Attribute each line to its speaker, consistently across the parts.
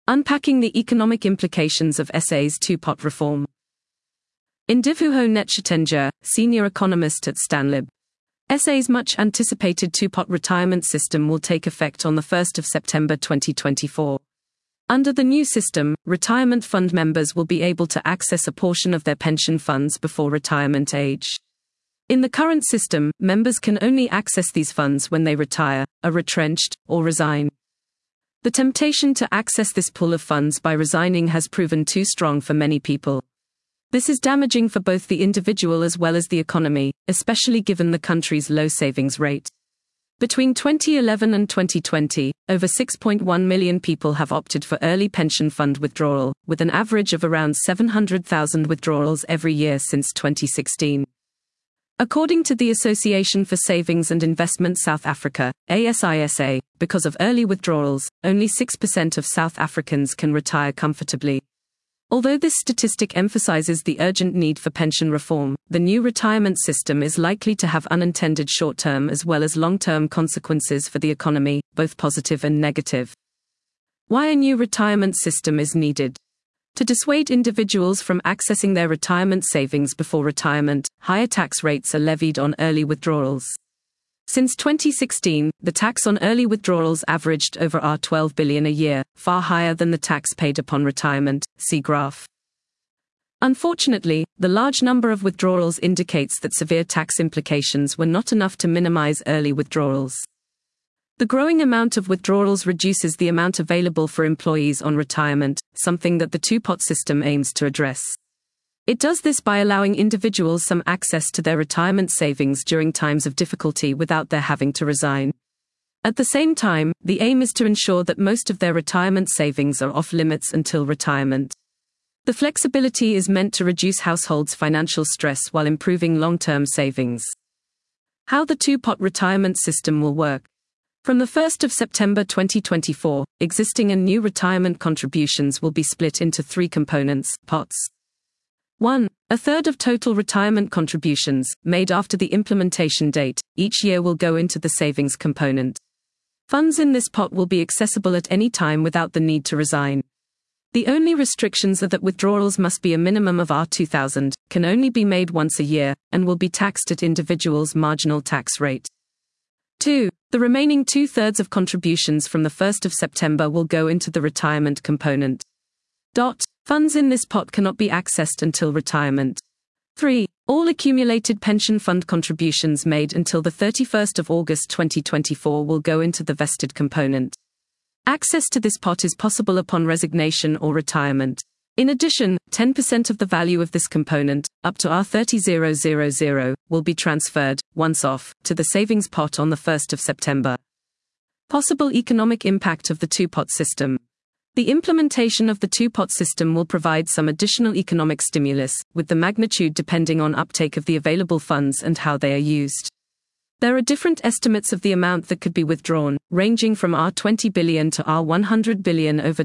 Speaker 1: Unpacking the economic implications of SA's two-pot reform. Indivuho Netshitendra, senior economist at Stanlib. SA's much-anticipated two-pot retirement system will take effect on the 1st of September 2024. Under the new system, retirement fund members will be able to access a portion of their pension funds before retirement age. In the current system, members can only access these funds when they retire, are retrenched, or resign. The temptation to access this pool of funds by resigning has proven too strong for many people. This is damaging for both the individual as well as the economy, especially given the country's low savings rate. Between 2011 and 2020, over 6.1 million people have opted for early pension fund withdrawal, with an average of around 700,000 withdrawals every year since 2016. According to the Association for Savings and Investment South Africa, ASISA, because of early withdrawals, only 6% of South Africans can retire comfortably. Although this statistic emphasizes the urgent need for pension reform, the new retirement system is likely to have unintended short-term as well as long-term consequences for the economy, both positive and negative. Why a new retirement system is needed? To dissuade individuals from accessing their retirement savings before retirement, higher tax rates are levied on early withdrawals. Since 2016, the tax on early withdrawals averaged over R12 billion a year, far higher than the tax paid upon retirement, see graph. Unfortunately, the large number of withdrawals indicates that severe tax implications were not enough to minimize early withdrawals. The growing amount of withdrawals reduces the amount available for employees on retirement, something that the two-pot system aims to address. It does this by allowing individuals some access to their retirement savings during times of difficulty without their having to resign. At the same time, the aim is to ensure that most of their retirement savings are off limits until retirement. The flexibility is meant to reduce households' financial stress while improving long-term savings. How the two-pot retirement system will work. From the 1st of September 2024, existing and new retirement contributions will be split into three components, pots. 1. A third of total retirement contributions, made after the implementation date, each year will go into the savings component. Funds in this pot will be accessible at any time without the need to resign. The only restrictions are that withdrawals must be a minimum of R2000, can only be made once a year, and will be taxed at individuals' marginal tax rate. 2. The remaining two-thirds of contributions from the 1st of September will go into the retirement component. Funds in this pot cannot be accessed until retirement. 3. All accumulated pension fund contributions made until the 31st of August 2024 will go into the vested component. Access to this pot is possible upon resignation or retirement. In addition, 10% of the value of this component, up to R30,000, will be transferred, once off, to the savings pot on the 1st of September. Possible economic impact of the two-pot system. The implementation of the two-pot system will provide some additional economic stimulus, with the magnitude depending on uptake of the available funds and how they are used. There are different estimates of the amount that could be withdrawn, ranging from R20 billion to R100 billion over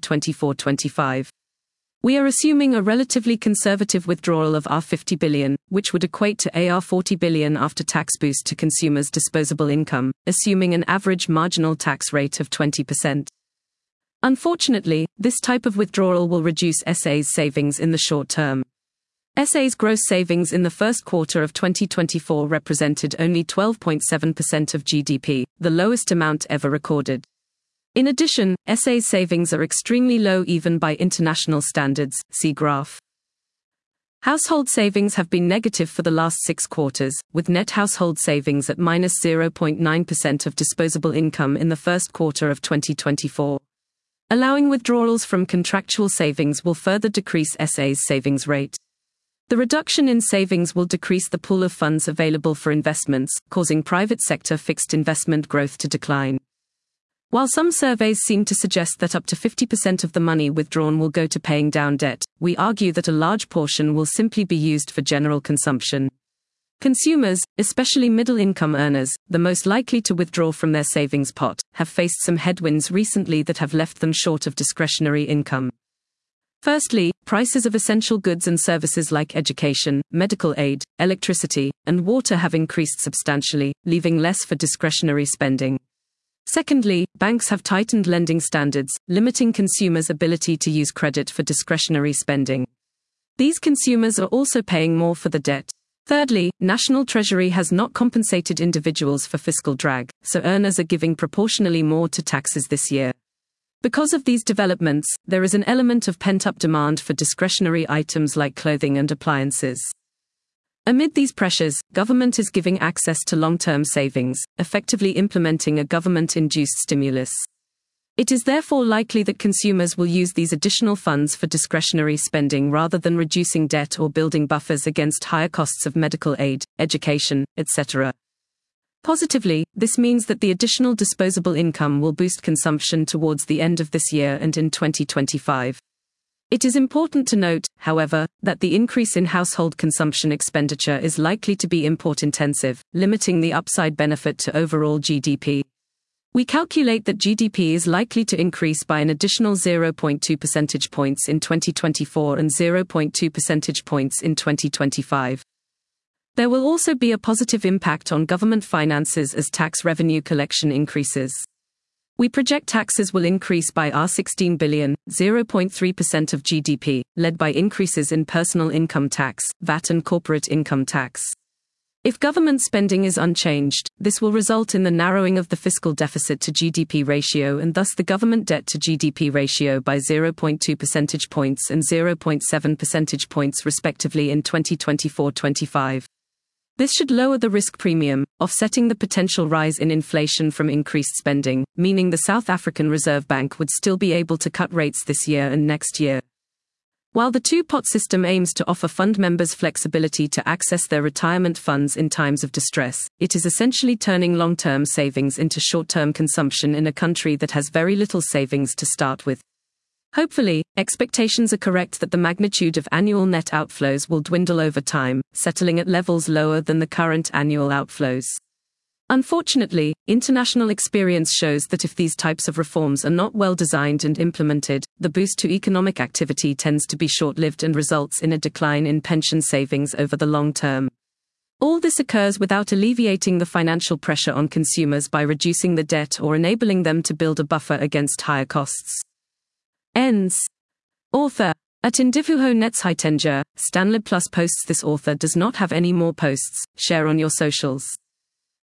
Speaker 1: 2024-25. We are assuming a relatively conservative withdrawal of R50 billion, which would equate to AR40 billion after tax boost to consumers' disposable income, assuming an average marginal tax rate of 20%. Unfortunately, this type of withdrawal will reduce SA's savings in the short term. SA's gross savings in the first quarter of 2024 represented only 12.7% of GDP, the lowest amount ever recorded. In addition, SA's savings are extremely low even by international standards, see graph. Household savings have been negative for the last 6 quarters, with net household savings at minus 0.9% of disposable income in the first quarter of 2024. Allowing withdrawals from contractual savings will further decrease SA's savings rate. The reduction in savings will decrease the pool of funds available for investments, causing private sector fixed investment growth to decline. While some surveys seem to suggest that up to 50% of the money withdrawn will go to paying down debt, we argue that a large portion will simply be used for general consumption. Consumers, especially middle-income earners, the most likely to withdraw from their savings pot, have faced some headwinds recently that have left them short of discretionary income. Firstly, prices of essential goods and services like education, medical aid, electricity, and water have increased substantially, leaving less for discretionary spending. Secondly, banks have tightened lending standards, limiting consumers' ability to use credit for discretionary spending. These consumers are also paying more for the debt. Thirdly, National Treasury has not compensated individuals for fiscal drag, so earners are giving proportionally more to taxes this year. Because of these developments, there is an element of pent-up demand for discretionary items like clothing and appliances. Amid these pressures, government is giving access to long-term savings, effectively implementing a government-induced stimulus. It is therefore likely that consumers will use these additional funds for discretionary spending rather than reducing debt or building buffers against higher costs of medical aid, education, etc. Positively, this means that the additional disposable income will boost consumption towards the end of this year and in 2025. It is important to note, however, that the increase in household consumption expenditure is likely to be import-intensive, limiting the upside benefit to overall GDP. We calculate that GDP is likely to increase by an additional 0.2 percentage points in 2024 and 0.2 percentage points in 2025. There will also be a positive impact on government finances as tax revenue collection increases. We project taxes will increase by R16 billion, 0.3% of GDP, led by increases in personal income tax, VAT and corporate income tax. If government spending is unchanged, this will result in the narrowing of the fiscal deficit to GDP ratio and thus the government debt to GDP ratio by 0.2 percentage points and 0.7 percentage points respectively in 2024-25. This should lower the risk premium, offsetting the potential rise in inflation from increased spending, meaning the South African Reserve Bank would still be able to cut rates this year and next year. While the two-pot system aims to offer fund members flexibility to access their retirement funds in times of distress, it is essentially turning long-term savings into short-term consumption in a country that has very little savings to start with. Hopefully, expectations are correct that the magnitude of annual net outflows will dwindle over time, settling at levels lower than the current annual outflows. Unfortunately, international experience shows that if these types of reforms are not well designed and implemented, the boost to economic activity tends to be short-lived and results in a decline in pension savings over the long term. All this occurs without alleviating the financial pressure on consumers by reducing the debt or enabling them to build a buffer against higher costs. Ends. Author. At Individuo Netzheitenja, Stanlib Plus posts. This author does not have any more posts. Share on your socials.